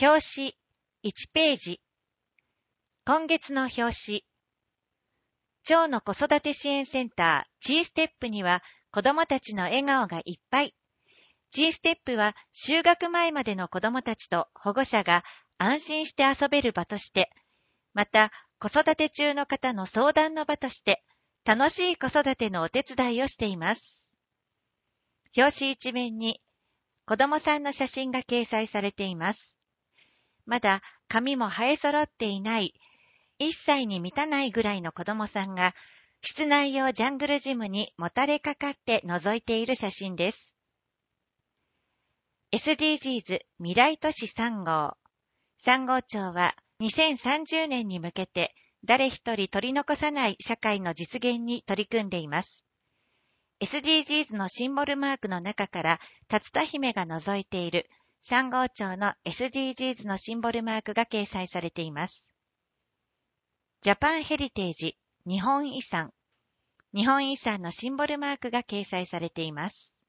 表紙1ページ。今月の表紙。町の子育て支援センター G ステップには子どもたちの笑顔がいっぱい。G ステップは就学前までの子どもたちと保護者が安心して遊べる場として、また子育て中の方の相談の場として、楽しい子育てのお手伝いをしています。表紙一面に子どもさんの写真が掲載されています。まだ髪も生え揃っていない1歳に満たないぐらいの子どもさんが室内用ジャングルジムにもたれかかって覗いている写真です。SDGs 未来都市3号。3号庁は2030年に向けて誰一人取り残さない社会の実現に取り組んでいます。SDGs のシンボルマークの中から竜田姫が覗いている3号庁の SDGs のシンボルマークが掲載されています。ジャパンヘリテージ日本遺産。日本遺産のシンボルマークが掲載されています。